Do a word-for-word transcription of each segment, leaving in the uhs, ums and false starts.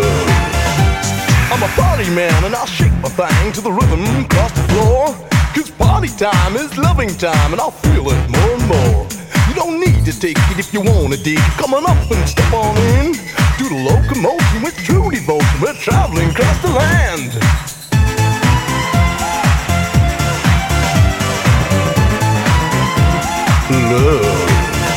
love. I'm a party man and I'll shake my thing to the rhythm across the floor. Cause party time is loving time and I'll feel it more and more. You don't need to take it if you wanna dig. Come on up and step on in. Do the locomotion with true devotion. We're traveling across the land. Love.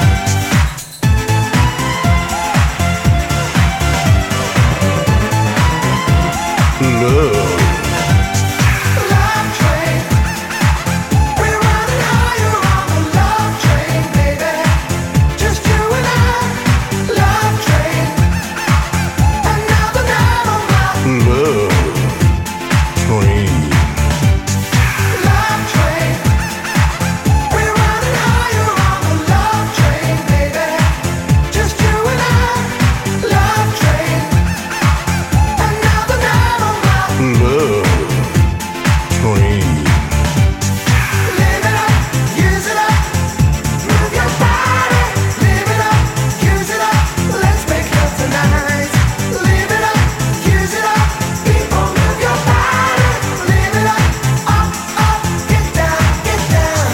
Love. Love train. We're running higher on the love train, baby. Just you and I. Love train. Another night on my Love train. love train. We're running higher on the love train, baby. Just you and I. Love train. Another night on my Love train. live it up, use it up, move your body. Live it up, use it up, let's make love tonight. Live it up, use it up, people move your body. Live it up, up, up, get down, get down.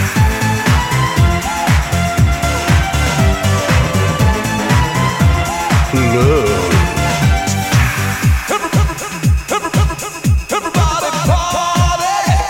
Love. Everybody party.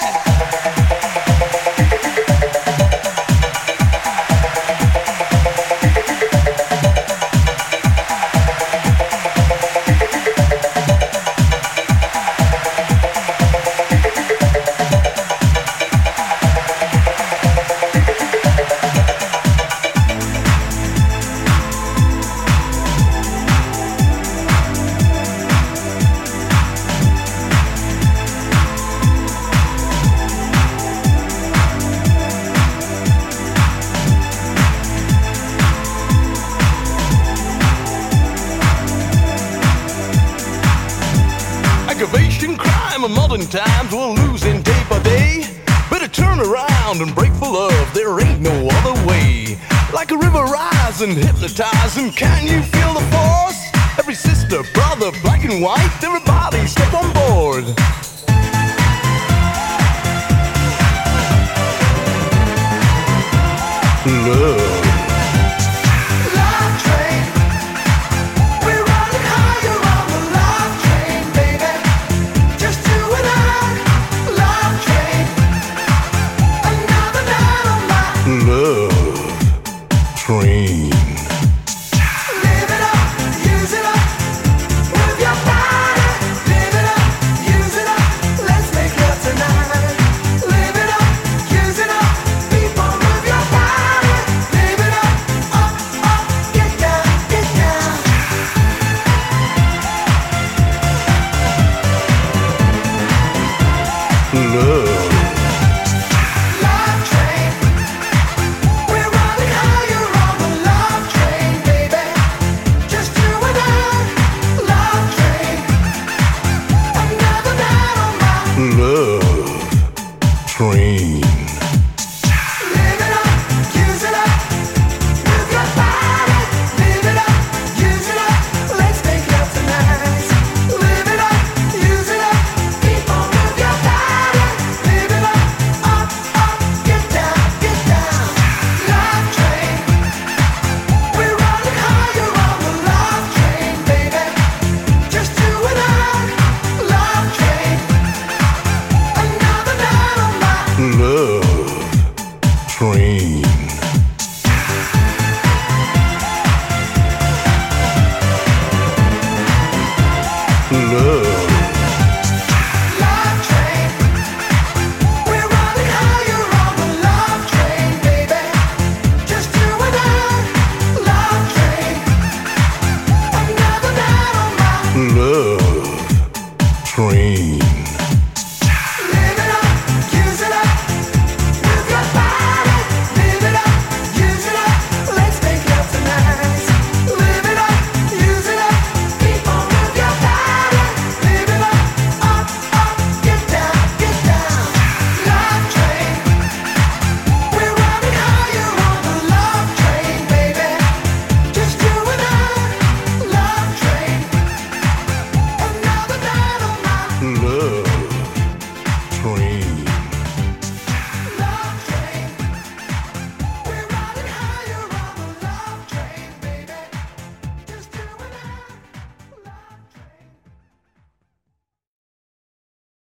Aggravation, crime, and modern times we're losing day by day. Better turn around and break for love. There ain't no other way. Like a river rising, hypnotizing. Can you feel the force? Every sister, brother, black and white, everybody step on board. Love. Love train. We're running higher on the love train, baby. Just you and I. Love train. Another night on my Love train. live it up, use it up, move your body. Live it up, use it up, let's make love tonight. Live it up, use it up, people move your body. Live it up, up, up, get down, get down. Love. Love train. We're running higher on the love train, baby. Just you and I. Love train. Another night on my Love train. live it up, use it up, move your body. Live it up, use it up, let's make love tonight. Live it up, use it up, people move your body. Live it up, up, up, get down, get down. Love train. We're running higher on the love train, baby. Just you and I. Love train. Another night on my Love train. Love